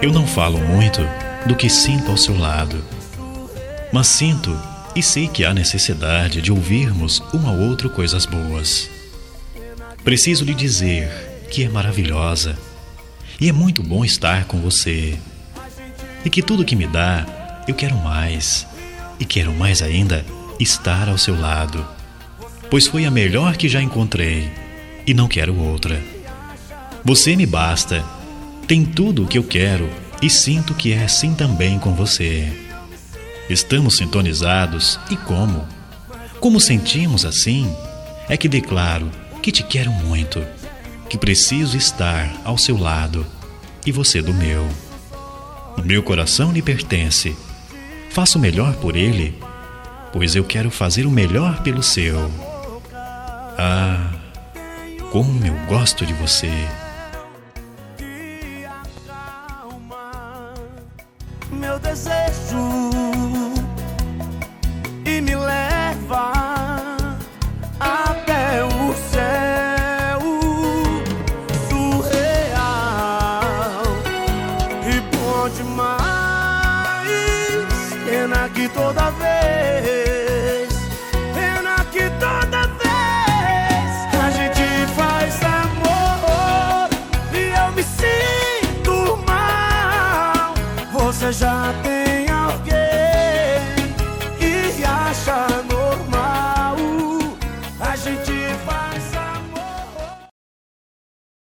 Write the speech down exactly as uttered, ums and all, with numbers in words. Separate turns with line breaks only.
Eu não falo muito do que sinto ao seu lado, mas sinto e sei que há necessidade de ouvirmos um ao outro coisas boas. Preciso lhe dizer que é maravilhosa e é muito bom estar com você, e que tudo que me dá, eu quero mais, e quero mais ainda estar ao seu lado, pois foi a melhor que já encontrei e não quero outra. Você me basta, tem tudo o que eu quero e sinto que é assim também com você. Estamos sintonizados e como? Como sentimos assim, é que declaro que te quero muito, que preciso estar ao seu lado e você do meu. O meu coração lhe pertence, faço o melhor por ele, pois eu quero fazer o melhor pelo seu. Ah, como eu gosto de você!
Meu desejo e me leva até o céu surreal e bom demais. Pena que toda vez, pena que toda vez a gente faz amor e eu me sinto mal. Você já tem